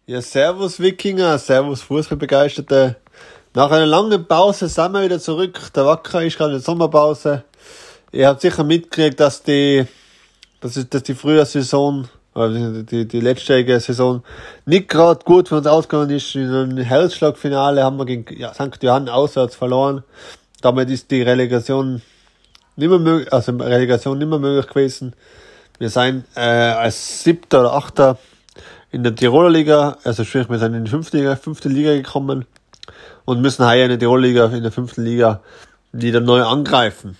Ja, servus Wikinger, servus Fußballbegeisterte. Nach einer langen Pause sind wir wieder zurück. Der Wacker ist gerade in der Sommerpause. Ihr habt sicher mitgekriegt, dass die Frühjahrssaison, oder die letztjährige Saison nicht gerade gut für uns ausgegangen ist. In einem Herzschlagfinale haben wir gegen St. Johann auswärts verloren. Damit ist die Relegation nicht mehr möglich gewesen. Wir sind als 7. oder 8. in der Tiroler Liga, also sprich, wir sind in die fünfte Liga gekommen und müssen heuer in der Tiroler Liga, in der 5. Liga wieder neu angreifen.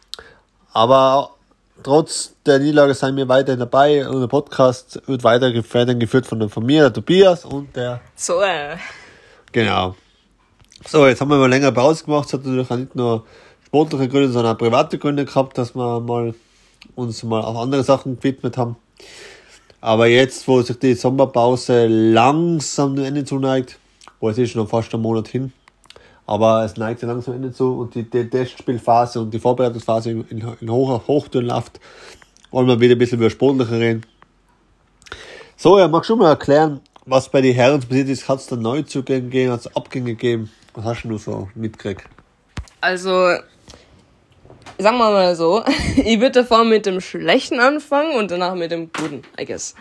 Aber trotz der Niederlage sind wir weiterhin dabei und der Podcast wird weiterhin geführt von mir, der Tobias und der... Genau. So, jetzt haben wir mal länger Pause gemacht. Es hat natürlich auch nicht nur sportliche Gründe, sondern auch private Gründe gehabt, dass wir uns mal auf andere Sachen gewidmet haben. Aber jetzt, wo sich die Sommerpause langsam dem Ende zuneigt, wo es ist noch fast einen Monat hin, aber es neigt sich langsam Ende zu und die Testspielphase und die Vorbereitungsphase in Hochtouren läuft, wollen wir wieder ein bisschen über Sportliche reden. So, ja, magst du mal erklären, was bei den Herren passiert ist? Hat es da Neuzugänge gegeben, hat es Abgänge gegeben? Was hast du so mitgekriegt? Also, sagen wir mal so, ich würde davor mit dem Schlechten anfangen und danach mit dem Guten, I guess.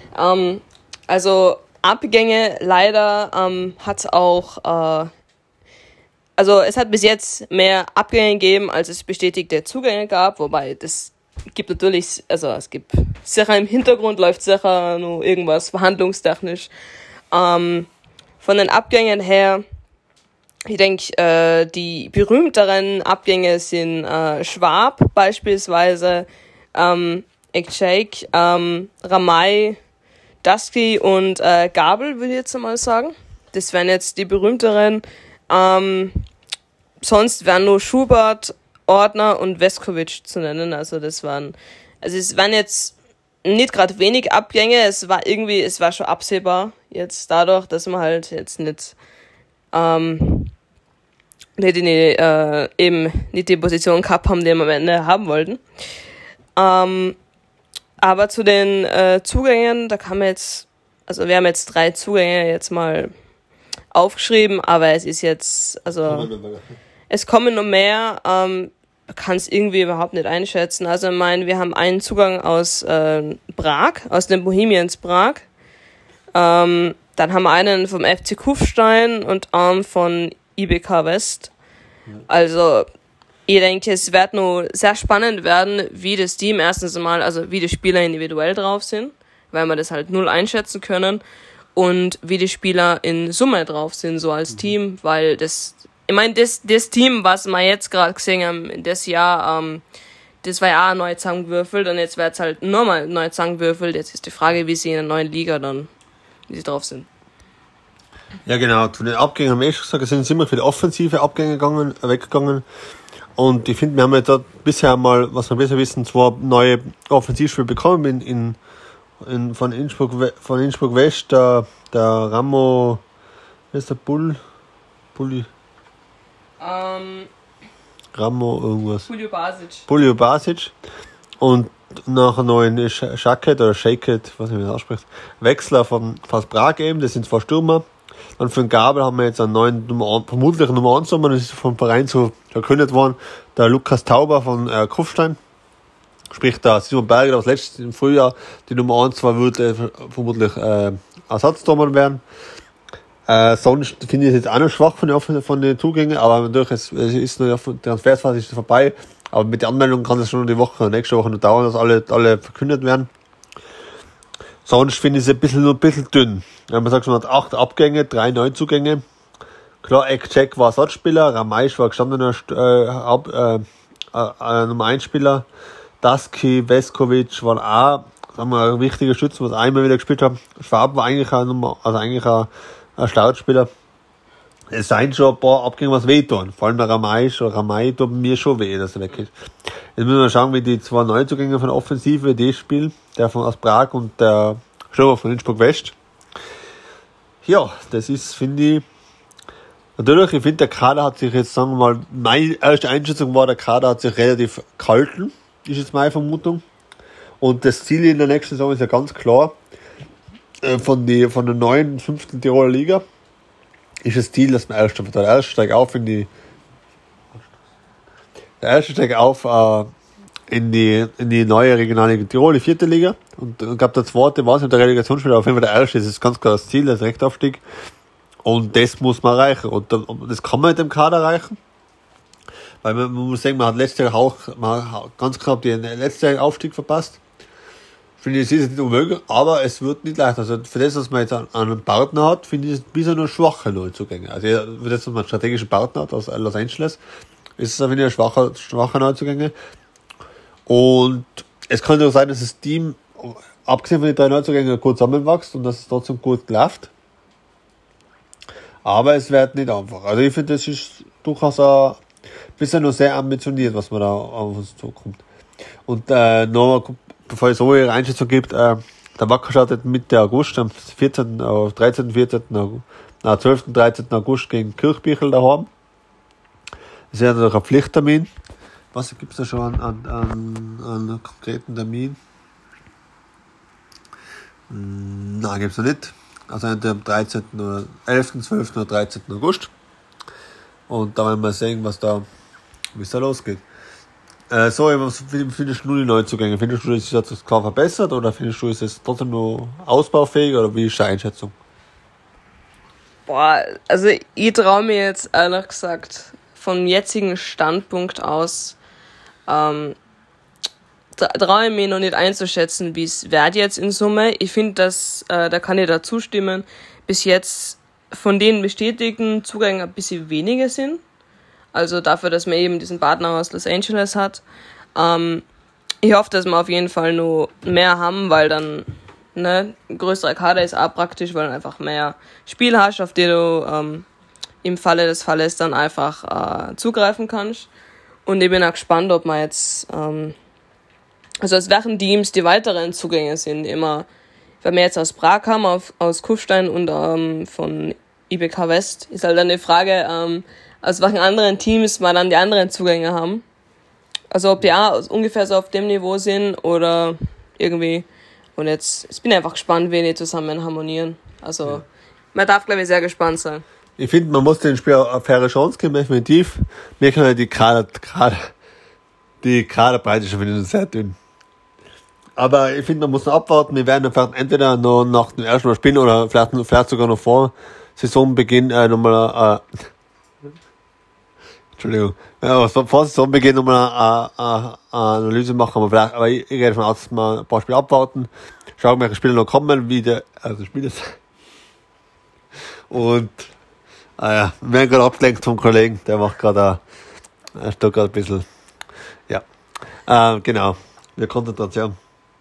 Also, Abgänge leider hat es auch, also es hat bis jetzt mehr Abgänge gegeben, als es bestätigte Zugänge gab, wobei das gibt natürlich, also es gibt sicher im Hintergrund läuft sicher nur irgendwas verhandlungstechnisch. Von den Abgängen her, ich denke, die berühmteren Abgänge sind Schwab beispielsweise, Ekcek, Ramay, Dusky und Gabel, will ich jetzt mal sagen. Das wären jetzt die berühmteren. Sonst wären nur Schubert, Ordner und Veskovic zu nennen. Also es waren jetzt nicht gerade wenig Abgänge. Es war schon absehbar jetzt dadurch, dass man halt jetzt nicht nicht die Position gehabt haben, die wir am Ende haben wollten. Aber zu den Zugängen, wir haben jetzt 3 Zugänge jetzt mal aufgeschrieben, aber es ist jetzt, es kommen noch mehr, man kann es irgendwie überhaupt nicht einschätzen. Also ich meine, wir haben einen Zugang aus Prag, aus den Bohemians Prag, dann haben wir einen vom FC Kufstein und einen von IBK West. Also ich denke, es wird nur sehr spannend werden, wie das Team erstens einmal, also wie die Spieler individuell drauf sind, weil wir das halt null einschätzen können, und wie die Spieler in Summe drauf sind, so als Team, weil das Team, was wir jetzt gerade gesehen haben, das Jahr, das war ja auch neu zusammengewürfelt und jetzt wird es halt nochmal neu zusammengewürfelt. Jetzt ist die Frage, wie sie in der neuen Liga dann, wie sie drauf sind. Ja, genau. Zu den Abgängen haben wir schon gesagt, es sind ziemlich viele offensive Abgänge weggegangen. Und ich finde, wir haben ja da bisher mal, was wir besser wissen, 2 neue Offensivspieler bekommen von Innsbruck West, der Ramo, wie ist der Bulli? Ramo irgendwas. Puljo Basic. Und nachher noch ein Shaket, was ich das ausspricht, Wechsler aus Prag eben, das sind 2 Stürmer. Dann für den Gabel haben wir jetzt einen neuen vermutlich Nummer 1 Nummer, das ist vom Verein so verkündet worden, der Lukas Tauber von Kufstein. Sprich, der Simon Berger, das letzte im Frühjahr die Nummer 1 war, würde vermutlich Ersatztormann werden. Sonst finde ich es jetzt auch noch schwach von den Zugängen, aber natürlich, es ist noch, die Transferphase ist vorbei, aber mit der Anmeldung kann es schon nächste Woche noch dauern, dass alle verkündet werden. Sonst finde ich es ein bisschen dünn. Man sagt schon, man hat 8 Abgänge, 3 Neuzugänge. Klar, Ekcek war Ersatzspieler, Ramaisch war gestandener Nummer 1 Spieler. Dusky, Veskovic waren auch, ein wichtiger Schützen, was einmal wieder gespielt haben. Schwab war eigentlich ein Startspieler. Es seien schon ein paar Abgänge, was wehtun. Vor allem der Ramay tut mir schon weh, dass er weg ist. Jetzt müssen wir schauen, wie die 2 Neuzugänge von der Offensive, die spielen. Der aus Prag und der Schauer von Innsbruck West. Ja, das ist, finde ich, natürlich, ich finde, der Kader hat sich jetzt, sagen wir mal, meine erste Einschätzung war, der Kader hat sich relativ gehalten, ist jetzt meine Vermutung. Und das Ziel in der nächsten Saison ist ja ganz klar, von der neuen 5. Tiroler Liga ist das Ziel, dass man der erste steigt auf in die neue Regionalliga Tirol, die 4. Liga. Und gab der zweite, weiß nicht, der Relegationsspieler, auf jeden Fall der erste, das ist ganz klar das Ziel, der Direktaufstieg. Und das muss man erreichen. Und das kann man mit dem Kader erreichen. Weil man muss sagen, man hat letztes Jahr auch ganz knapp den letzten Aufstieg verpasst. Finde ich, es ist nicht unmöglich, aber es wird nicht leicht. Also für das, was man jetzt an einem Partner hat, finde ich es bisher nur schwache Neuzugänge. Also für das, was man einen strategischen Partner hat aus Los Angeles, ist es auf jeden Fall schwache Neuzugänge. Und es kann auch sein, dass das Team, abgesehen von den 3 Neuzugängen, gut zusammenwächst und dass es trotzdem gut läuft. Aber es wird nicht einfach. Also ich finde, das ist durchaus ein bisschen noch sehr ambitioniert, was man da auf uns zukommt. Und noch, bevor es so ihre Einschätzung gibt, der Wacker startet Mitte August, am 12. und 13. August gegen Kirchbichel daheim. Das ist ja noch ein Pflichttermin. Was gibt es da schon an konkreten Termin? Nein, gibt es noch nicht. Also entweder am 13. oder 11., 12. oder 13. August. Und da werden wir sehen, wie es da losgeht. Was findest du die Neuzugänge? Findest du, ist das klar verbessert oder findest du, ist es trotzdem nur ausbaufähig oder wie ist die Einschätzung? Boah, also ich traue mir jetzt ehrlich gesagt vom jetzigen Standpunkt aus traue ich mir noch nicht einzuschätzen, wie es wird jetzt in Summe. Ich finde, dass da kann ich da zustimmen, bis jetzt von den bestätigten Zugängen ein bisschen weniger sind. Also dafür, dass man eben diesen Partner aus Los Angeles hat. Ich hoffe, dass wir auf jeden Fall noch mehr haben, weil dann ein größerer Kader ist auch praktisch, weil du einfach mehr Spiel hast, auf die du im Falle des Falles dann einfach zugreifen kannst. Und ich bin auch gespannt, ob man jetzt, also aus welchen Teams die weiteren Zugänge sind. Immer, wenn wir jetzt aus Prag haben, aus Kufstein und von IBK West, ist halt dann die Frage, aus welchen anderen Teams wir dann die anderen Zugänge haben. Also ob die auch ungefähr so auf dem Niveau sind oder irgendwie. Und jetzt bin ich einfach gespannt, wie die zusammen harmonieren. Also ja. Man darf, glaube ich, sehr gespannt sein. Ich finde, man muss den Spieler eine faire Chance geben, definitiv. Wir können die Kaderbreite schon wieder sehr dünn. Aber ich finde, man muss noch abwarten. Wir werden vielleicht entweder noch nach dem ersten Mal spielen oder vielleicht sogar noch vor Saisonbeginn nochmal vor Saisonbeginn nochmal eine Analyse machen, aber ich gehe davon aus, dass wir ein paar Spiele abwarten, schauen, welche Spiele noch kommen, Spiele. Und, wir werden gerade abgelenkt vom Kollegen, der macht gerade, er steht gerade ein bisschen, genau, wir Konzentration.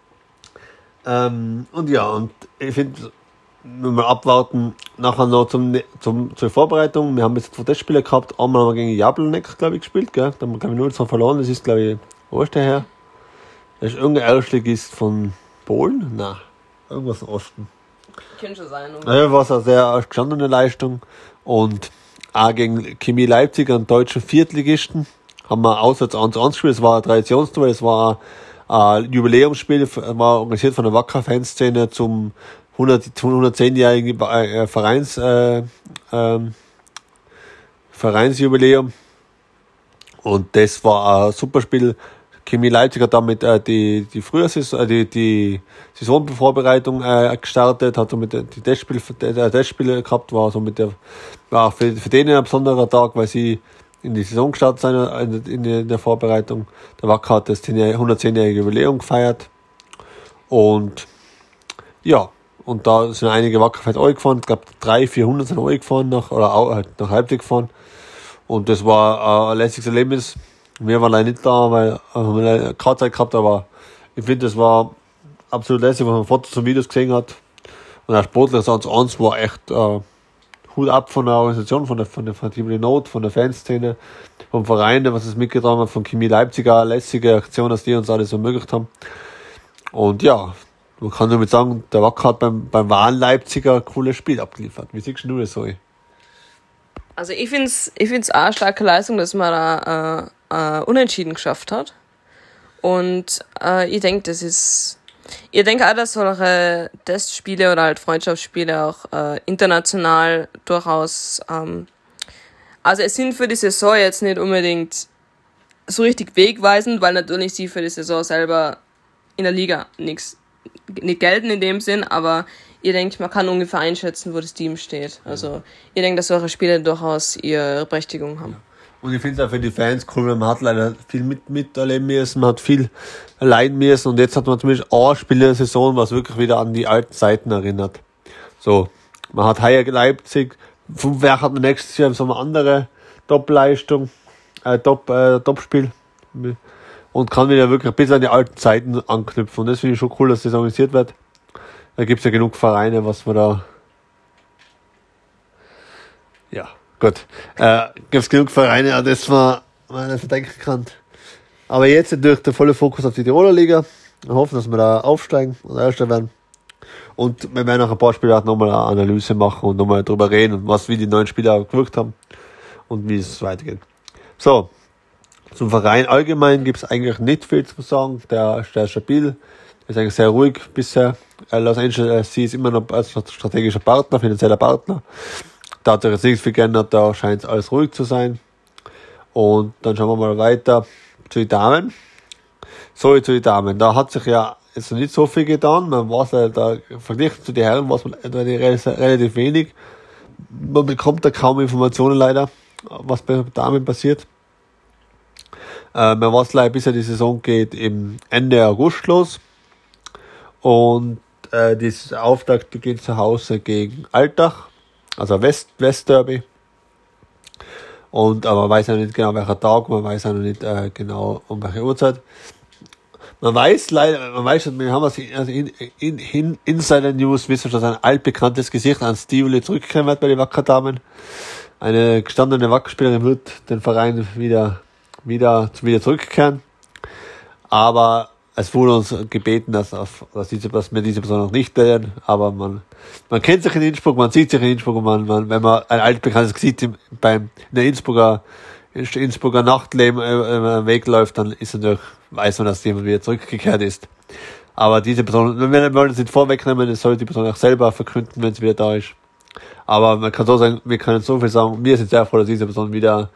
Und ich finde, wenn wir abwarten, nachher noch zur Vorbereitung. Wir haben jetzt 2 Testspiele gehabt. Einmal haben wir gegen Jablonek, glaube ich, gespielt, gell? Da haben wir, glaube ich, 0-2 verloren. Das ist, glaube ich, wo ist der her? Das ist irgendein Erstligist von Polen? Nein, irgendwas im Osten. Könnte schon sein. Ja, war es eine sehr gestandene Leistung. Und auch gegen Chemie Leipzig, einen deutschen Viertligisten, haben wir auswärts 1-1 gespielt. Es war ein Traditionsduell, es war ein Jubiläumsspiel, war organisiert von der Wacker-Fanszene zum 110-jährigen Vereinsjubiläum. Und das war ein super Spiel. Chemie Leipzig hat damit die Saisonvorbereitung gestartet, hat somit die Testspiele gehabt, war somit für denen ein besonderer Tag, weil sie in die Saison gestartet sind, in der Vorbereitung. Der Wacker hat das 110-jährige Jubiläum gefeiert. Und ja, und da sind einige Wackerfans gefahren. Ich glaube 300-400 sind gefahren nach Leipzig gefahren. Und das war ein lässiges Erlebnis. Wir waren leider nicht da, weil wir keine Zeit gehabt, aber ich finde, das war absolut lässig, wenn man Fotos und Videos gesehen hat. Und der Sportler 1 war echt Hut ab von der Organisation, von der Team Not, von der Fanszene, vom Verein, was es mitgetragen hat, von Chemie Leipzig, eine lässige Aktion, dass die uns alles ermöglicht haben. Und ja, man kann damit sagen, der Wacker hat beim wahren Leipziger ein cooles Spiel abgeliefert. Wie siehst du das so? Also ich find's auch eine starke Leistung, dass man da Unentschieden geschafft hat. Und ich denke, das ist Ich denke auch, dass solche Testspiele oder halt Freundschaftsspiele auch international durchaus, also es sind für die Saison jetzt nicht unbedingt so richtig wegweisend, weil natürlich sie für die Saison selber in der Liga nicht gelten in dem Sinn, aber ihr denkt, man kann ungefähr einschätzen, wo das Team steht. Also ihr denkt, dass solche Spiele durchaus ihre Berechtigung haben. Und ich finde es auch für die Fans cool, weil man hat leider viel miterleben müssen, man hat viel leiden müssen und jetzt hat man zumindest ein Spiel in der Saison, was wirklich wieder an die alten Zeiten erinnert. So, man hat heuer Leipzig, vom Werk hat man nächstes Jahr so eine andere Top-Leistung, Top-Spiel und kann wieder wirklich bis an die alten Zeiten anknüpfen und das finde ich schon cool, dass das organisiert wird. Da gibt's ja genug Vereine, was man da, ja. Gut, gibt's genug Vereine, an das man verdenken kann. Aber jetzt durch der volle Fokus auf die Tiroler Liga. Wir hoffen, dass wir da aufsteigen und Erster werden. Und wir werden nach ein paar Spielen auch nochmal eine Analyse machen und nochmal drüber reden, wie die neuen Spieler gewirkt haben und wie es weitergeht. So, zum Verein allgemein gibt's eigentlich nicht viel zu sagen. Der ist stabil, der ist eigentlich sehr ruhig bisher. Los Angeles ist immer noch als strategischer Partner, finanzieller Partner. Da hat sich jetzt nichts viel geändert, da scheint alles ruhig zu sein. Und dann schauen wir mal weiter zu den Damen. Zu den Damen. Da hat sich ja jetzt noch nicht so viel getan. Man weiß ja, da verglichen zu den Herren weiß man relativ wenig. Man bekommt da kaum Informationen leider, was bei den Damen passiert. Man weiß leider, bis ja die Saison geht im Ende August los. Und das Auftakt geht zu Hause gegen Altach. Also Westderby. Und aber man weiß ja nicht genau welcher Tag, man weiß ja noch nicht genau um welche Uhrzeit. Wir haben in Insider News wissen, dass ein altbekanntes Gesicht an Stivoli zurückkehren wird bei den Wackerdamen. Eine gestandene Wackerspielerin wird den Verein wieder zurückkehren. Aber es wurde uns gebeten, dass wir diese Person noch nicht wählen, aber man kennt sich in Innsbruck, man sieht sich in Innsbruck und wenn man ein altbekanntes Gesicht in der Innsbrucker Nachtleben Weg läuft, dann weiß man, dass jemand wieder zurückgekehrt ist. Aber diese Person, wir wollen es nicht vorwegnehmen, es soll die Person auch selber verkünden, wenn sie wieder da ist. Aber man kann so sagen, wir können so viel sagen, wir sind sehr froh, dass diese Person wieder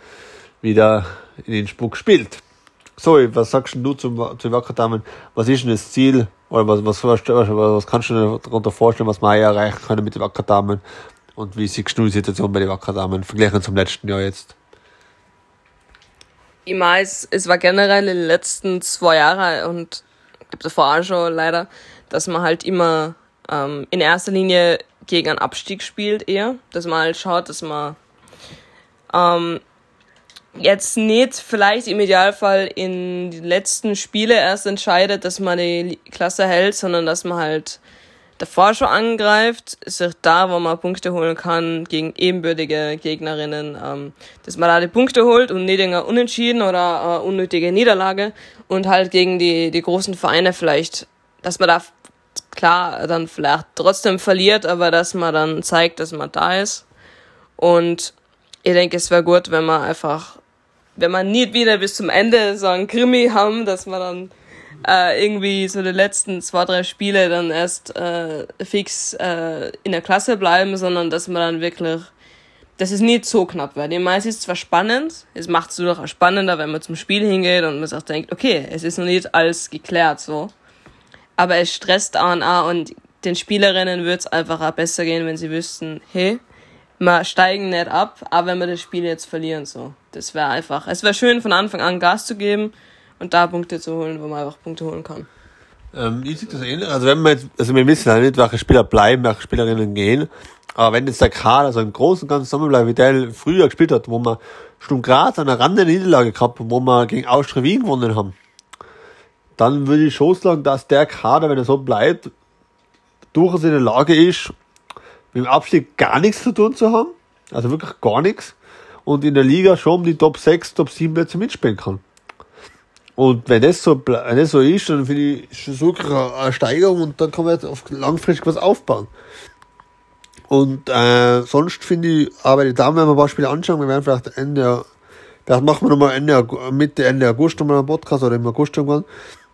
in Innsbruck spielt. So, was sagst du zu Wackerdamen? Was ist denn das Ziel? Oder was kannst du dir darunter vorstellen, was wir erreichen können mit den Wackerdamen? Und wie siehst du die Situation bei den Wackerdamen verglichen zum letzten Jahr jetzt? Ich meine, es war generell in den letzten 2 Jahren und ich glaube davor auch schon leider, dass man halt immer in erster Linie gegen einen Abstieg spielt eher. Dass man halt schaut, dass man jetzt nicht vielleicht im Idealfall in die letzten Spiele erst entscheidet, dass man die Klasse hält, sondern dass man halt davor schon angreift, sich da, wo man Punkte holen kann, gegen ebenbürtige Gegnerinnen, dass man da die Punkte holt und nicht eine Unentschieden oder eine unnötige Niederlage und halt gegen die großen Vereine vielleicht, dass man da klar dann vielleicht trotzdem verliert, aber dass man dann zeigt, dass man da ist. Und ich denke, es wäre gut, wenn man nicht wieder bis zum Ende so einen Krimi haben, dass man dann irgendwie so die letzten 2, 3 Spiele dann erst fix in der Klasse bleiben, sondern dass man dann wirklich, dass es nicht so knapp wird. Ich meine, es ist zwar spannend, es macht es durchaus spannender, wenn man zum Spiel hingeht und man sich denkt, okay, es ist noch nicht alles geklärt, so. Aber es stresst auch und den Spielerinnen würde es einfach auch besser gehen, wenn sie wüssten, hey, wir steigen nicht ab, aber wenn wir das Spiel jetzt verlieren, so. Es wäre schön, von Anfang an Gas zu geben und da Punkte zu holen, wo man einfach Punkte holen kann. Ich sehe das ähnlich. Also wir wissen ja nicht, welche Spieler bleiben, welche Spielerinnen gehen. Aber wenn jetzt der Kader so im Großen und Ganzen zusammenbleibt, wie der früher gespielt hat, wo man Sturm Graz an einer Rande Niederlage gehabt, wo wir gegen Austria Wien gewonnen haben, dann würde ich schon sagen, dass der Kader, wenn er so bleibt, durchaus in der Lage ist, mit dem Abstieg gar nichts zu tun zu haben. Also wirklich gar nichts. Und in der Liga schon um die Top 6, Top 7 Plätze mitspielen kann. Und wenn das so ist, dann finde ich, ist das wirklich eine Steigerung und dann kann man jetzt auf langfristig was aufbauen. Und sonst finde ich, aber die Damen, wenn wir ein paar Spiele anschauen, wir werden vielleicht machen wir nochmal Mitte August nochmal einen Podcast oder im August irgendwann.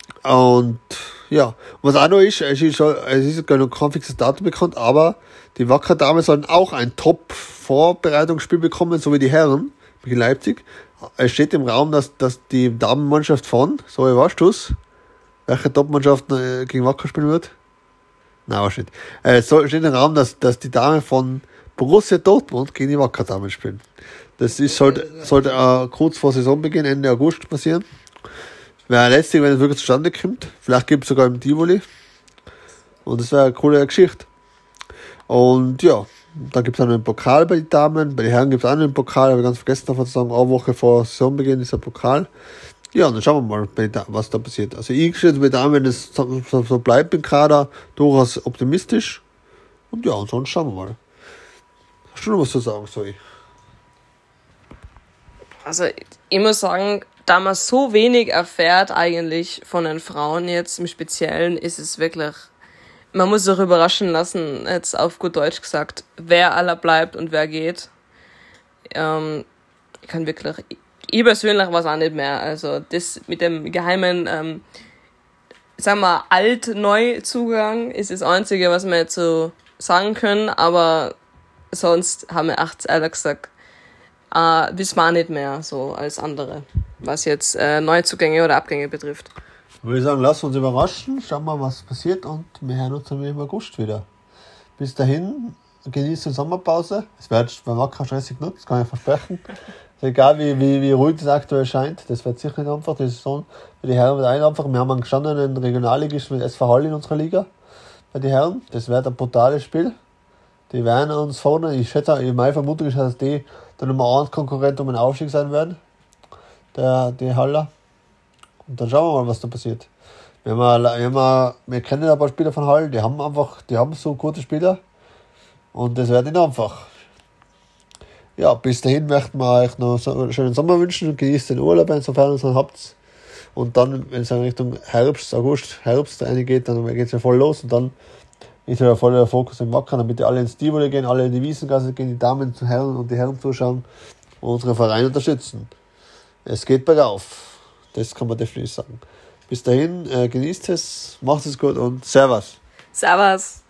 Und ja, was auch noch ist, es ist gar noch kein fixes Datum bekannt, aber die Wacker Damen sollen auch ein Top-Vorbereitungsspiel bekommen, so wie die Herren in Leipzig. Es steht im Raum, dass die Damenmannschaft von, so weißt du's, welche Top-Mannschaft gegen Wacker spielen wird? Nein, was steht. Steht im Raum, dass die Damen von Borussia Dortmund gegen die Wacker Damen spielen. Das sollte kurz vor Saisonbeginn, Ende August passieren. Wäre lästig, wenn es wirklich zustande kommt. Vielleicht gibt es sogar im Tivoli. Und das wäre eine coole Geschichte. Und ja, dann gibt es auch noch einen Pokal bei den Damen. Bei den Herren gibt es auch noch einen Pokal. Habe ich ganz vergessen davon zu sagen, eine Woche vor Saisonbeginn ist der Pokal. Ja, und dann schauen wir mal, was da passiert. Also ich schätze bei Damen, wenn es so bleibt im Kader, durchaus optimistisch. Und ja, und sonst schauen wir mal. Hast du noch was zu sagen, Zoe? Also ich muss sagen, da man so wenig erfährt eigentlich von den Frauen jetzt im Speziellen, ist es wirklich, man muss sich überraschen lassen, jetzt auf gut Deutsch gesagt, wer aller bleibt und wer geht. Ich kann wirklich, ich persönlich weiß auch nicht mehr, also das mit dem geheimen, sagen wir, Alt-Neu-Zugang ist das Einzige, was wir jetzt so sagen können, aber sonst haben wir echt ehrlich gesagt, wissen wir auch nicht mehr so als andere, was jetzt Neuzugänge oder Abgänge betrifft. Ich würde sagen, lass uns überraschen, schauen wir, was passiert und wir hören uns dann im August wieder. Bis dahin, genießt die Sommerpause. Es wird bei Wacker stressig genug, das kann ich versprechen. Also egal wie ruhig das aktuell scheint, das wird sicher nicht einfach, die Saison für die Herren wird einfach. Wir haben einen gestandenen Regionalligisten mit SV Hall in unserer Liga bei den Herren. Das wird ein brutales Spiel. Die werden uns vorne, meine Vermutung ist, dass die der Nummer 1 Konkurrent um den Aufstieg sein werden. Die Haller. Und dann schauen wir mal, was da passiert. Wir kennen ein paar Spieler von Hall, die haben so gute Spieler. Und das wird nicht einfach. Ja, bis dahin möchten wir euch noch so einen schönen Sommer wünschen und genießt den Urlaub, insofern ihr es habt. Und dann, wenn es in Richtung Herbst reingeht, dann geht es ja voll los und dann ist ja voll der Fokus im Wacker, damit alle ins Tivoli gehen, alle in die Wiesengasse gehen, die Damen zu Herren und die Herren zuschauen und unsere Vereine unterstützen. Es geht bergauf. Das kann man definitiv sagen. Bis dahin, genießt es, macht es gut und Servus. Servus.